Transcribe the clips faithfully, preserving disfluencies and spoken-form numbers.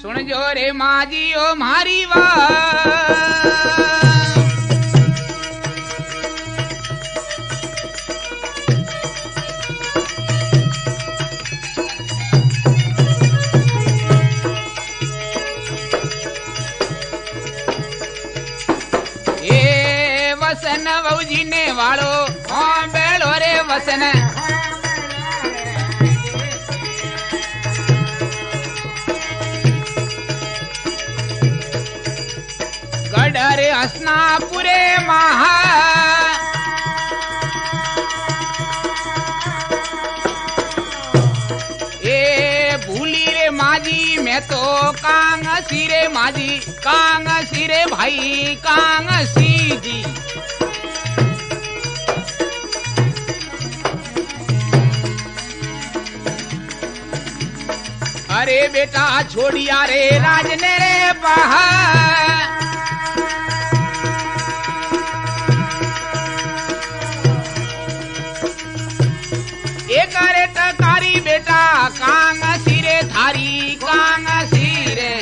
सुन जो रे माजी ओ मारी बात वसन वौजी ने वालो हाँ बेड़ो रे वसन गढ़ हसनापुरे महा ए भूली रे माजी मैं तो कांग सिरे माजी कांग सिरे भाई कांग सी जी अरे बेटा छोड़िया रे राजने रे पहा एक रे टकारी बेटा कांग सिरे थारी कांग सिरे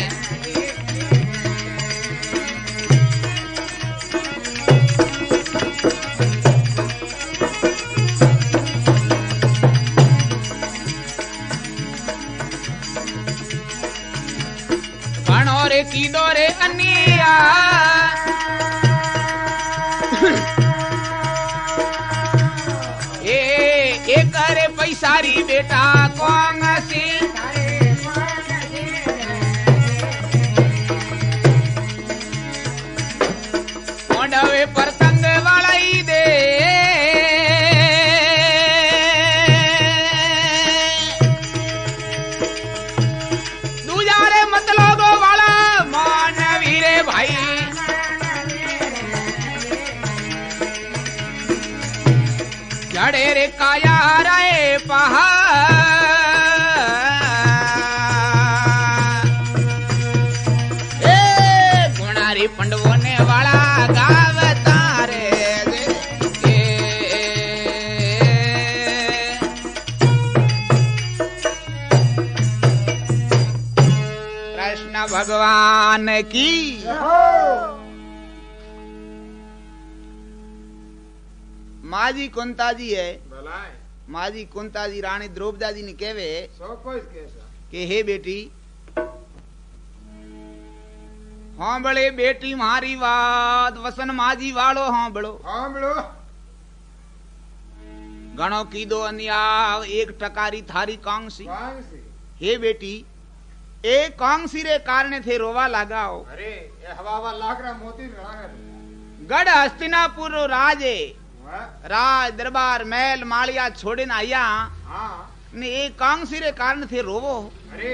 रे की डोरे अनिया ए एक रे पैसारी बेटा कौन सी ओंडवे परतंग वाला ही दे दूजारे मतलब चढ़े रे काया रे पहा ए गुणारी पंडवोने वाला गावता रे कृष्ण भगवान की माजी कुंता जी है माजी कुंता जी रानी द्रौपदी जी ने कहवे कि हे बेटी हाँ बड़े बेटी मारी बात वसन माजी वालो हाँ बड़ो हाँ बड़ो गणो की दो अन्या एक टकारी थारी कांगसी हे बेटी एक कांगसी रे कारण थे रोवा लगाओ अरे ये हवा लाकड़ा मोती गढ़ हस्तिनापुर राजे राज दरबार महल मालिया छोड़े ना आया हाँ। ने एक कांगसी रे कारण थे रोवो अरे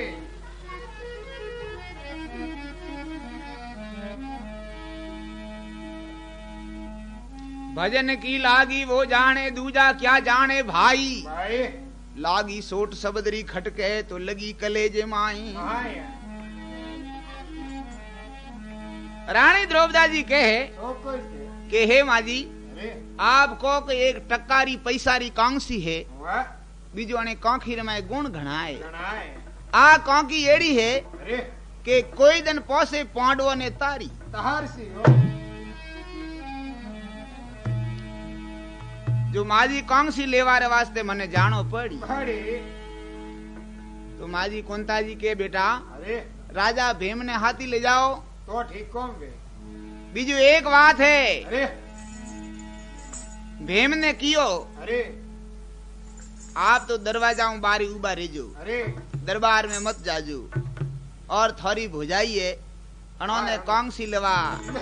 भजन की लागी वो जाने दूजा क्या जाने भाई, भाई। लागी सोट सबदरी खटके तो लगी कलेजे माई। रानी द्रौपदी जी कहे के हे माजी आपको एक टक्कारी पैसारी कांसी है बीजो ने कांखी में गुण घणाए आ कांकी एड़ी है के कोई दिन पोसे पांडवों ने तारी तार सी जो माजी कांसी लेवारे वास्ते मने जानो पड़ी तो माजी कुंता जी के बेटा अरे राजा भीम ने हाथी ले जाओ तो ठीक कौन बीजू एक बात है अरे भीम ने कियो अरे आप तो दरवाजा बारी उबा रेजो अरे दरबार में मत जाजो और थोड़ी भुजाइए उन्होंने कांसी लवा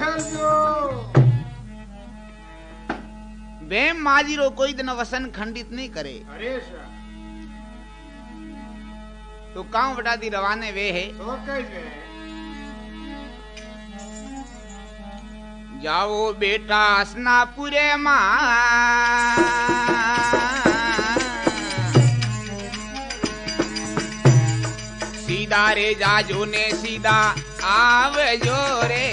भीम माजी रो कोई दिन वसन खंडित नहीं करे अरे तो काउ बटा दी रवाने वे है तो कैसे जाओ बेटा हसनापुरे मां सीधा रे जाजो ने सीधा आवजो रे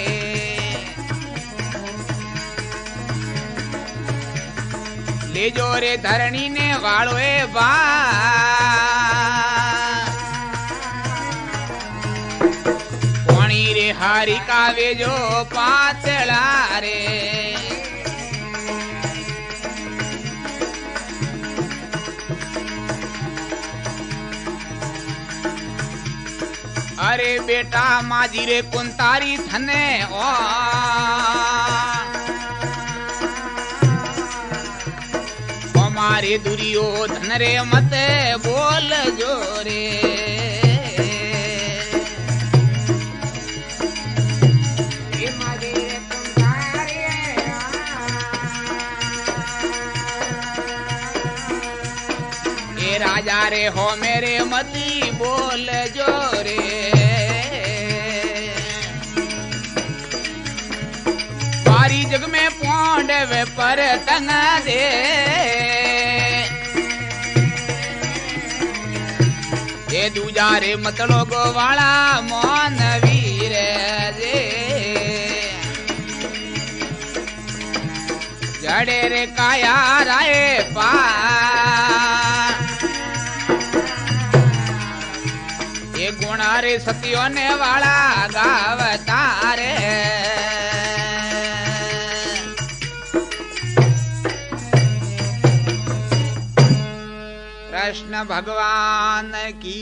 ले जो रे धरणी ने वालो ए बा हरि का वे जो पातला रे अरे बेटा माजी रे कुंतारी थने ओ हमारे दुर्योधन रे मत बोल जो रे ए राजा रे हो मेरे मती बोल जो रे बारी जग में पोंड वे पर तंग दे ये दूजा रे मतलो गो वाला मोन वीर जे जड़े रे काया राय पा ये गुणा रे सतियों ने वाला गावता रे कृष्ण भगवान की।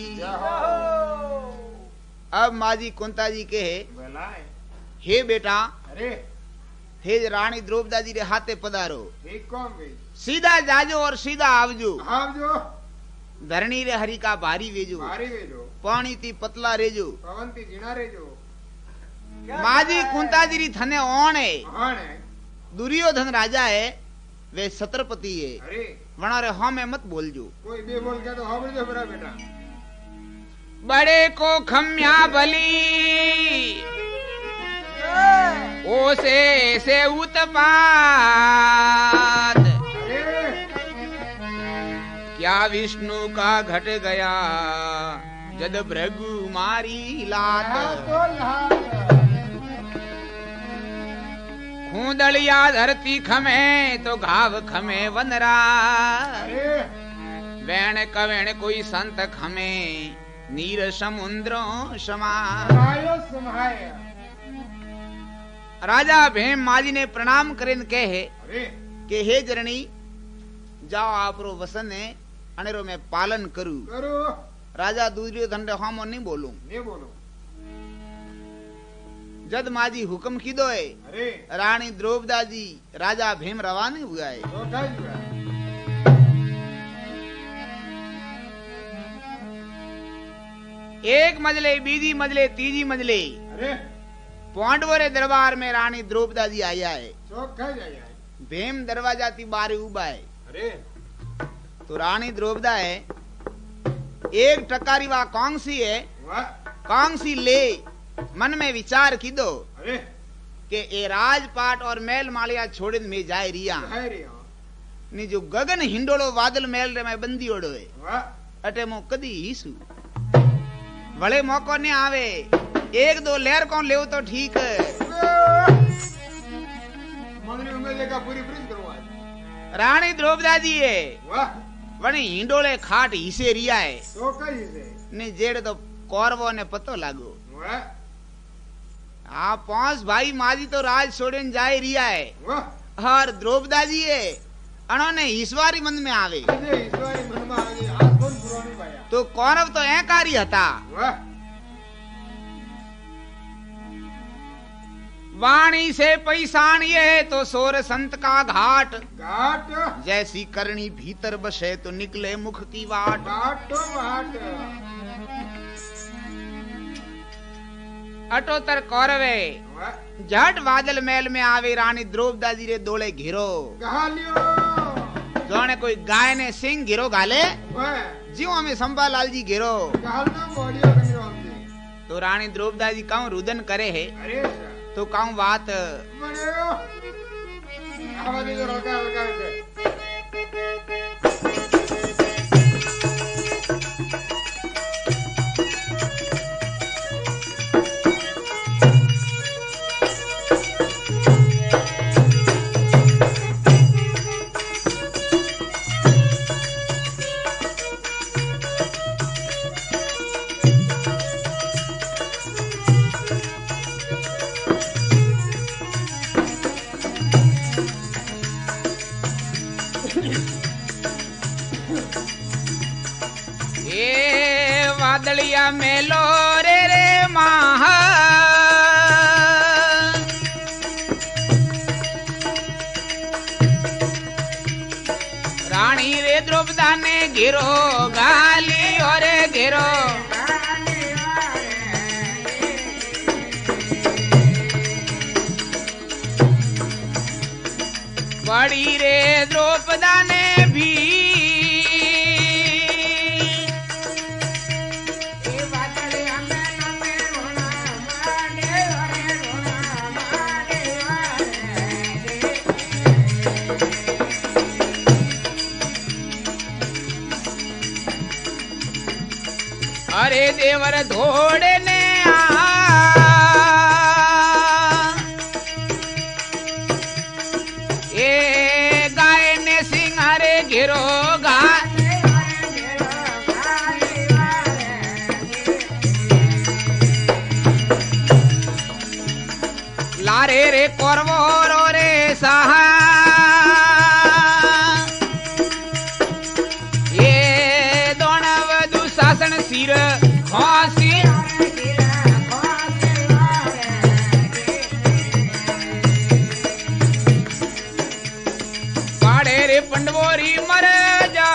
अब माजी कुंता जी के हे बेटा अरे हे रानी द्रौपदा जी रे हाथे पधारो ठीक कौन गई सीधा जाजो और सीधा आवजो आवजो धरणी रे हरि का भारी वेजो भारी वेजो पानी ती पतला रेजो पवन ती जीना रेजो माजी कुंता जी री थने ओण है ओण है दुर्योधन राजा है वे छत्रपति है अरे वना रे हाँ में मत बोल जो कोई बे बोल के तो हाँ बोल जो बड़ा बेटा बड़े को खम्या बली ओ से से उत्पात क्या विष्णु का घट गया जद भृगु मारी लात खूंदलिया धरती खमे तो घाव खमे वनरा वैण कवेण कोई संत खमे नीर समुद्रों समा राजा भीम माजी ने प्रणाम करेन कहे के हे जरणी जाओ आपरो वसन है अनेरो मैं पालन करू करो राजा दुर्योधन रे हामो नहीं बोलूं नहीं बोलो जद माजी हुक्म कीदो है अरे रानी द्रौपदा जी राजा भीम रवाना हुआ है तो क्या हुआ एक मजले बीजी मजले तीजी मजले अरे पांडवों रे दरबार में रानी द्रौपदा जी आया है तो क्या जाया भीम दरवाजा ती बारे उबा है अरे तो रानी द्रौपदा है एक टकारी वा कांसी है वाह कांसी ले मन में विचार की दो अरे के ए राजपाट और मेल मालिया छोड़िन में जाए रिया है रे नी जो गगन हिंडोलो बादल मेल रे में बंदी ओडो है वाह अटे मो कदी हीसु भले मौको ने आवे एक दो लेर कौन ले तो ठीक है मंगनी उम्मीद लेकर पूरी फ्रिज करवा रानी द्रौपदा जी है वाह वनी हिंडोले खाट हिसे रिया है तो कहीं से ने जेड़ तो कौरवों ने पतो लागो वाह हाँ पांच भाई माजी तो राज छोड़न जाए रिया है वाह और द्रौपदा जी है अनोने ईश्वरी मन में आवे ये ईश्वरी मन में आवे आज कौन पुरानी पाया तो कौरव तो एकारी हता वाह वाणी से पैसान ये तो सोर संत का घाट घाट जैसी करनी भीतर बसे तो निकले मुख की वाट घाट घाट अटोतर कौरवे वाह झट बादल महल में आवे रानी द्रौपदा जी रे दोले घिरो कहा लियो जोने कोई गाय ने सिंह घिरो गाले वाह जीव हमें संभा लाल जी घिरो कहा ना बॉडियो कंजरो हमसे तो रानी द्रौपदा जी काऊ रुदन करे है अरे सर तो काऊ बात बड़े आवाज जो हल्का हल्का है मेलो रे रे महा रानी रे द्रौपदा ने घेरो गाली और घेरो बड़ी रे द्रौपदा ने भी अरे देवर धोड़े ने आ ए गाय ने सिंगारे घेरो गा लारे रे कोरवो रो रे सहा सिर खांसी पाड़े रे पंडवोरी मर जा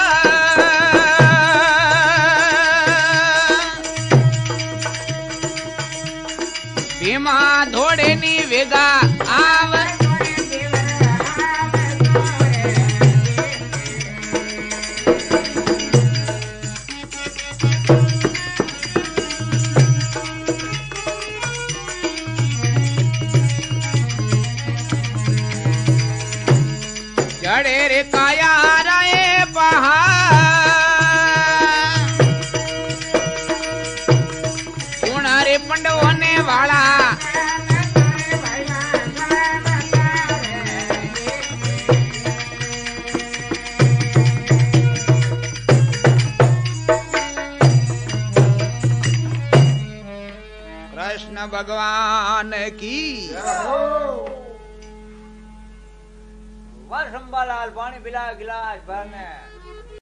भीमा धोड़े नी वेगा आव जड़े रे काया राय पहा गुणा रे पंडवों ने वाला कृष्ण भगवान की संभालाल पानी पिला गिलास भरने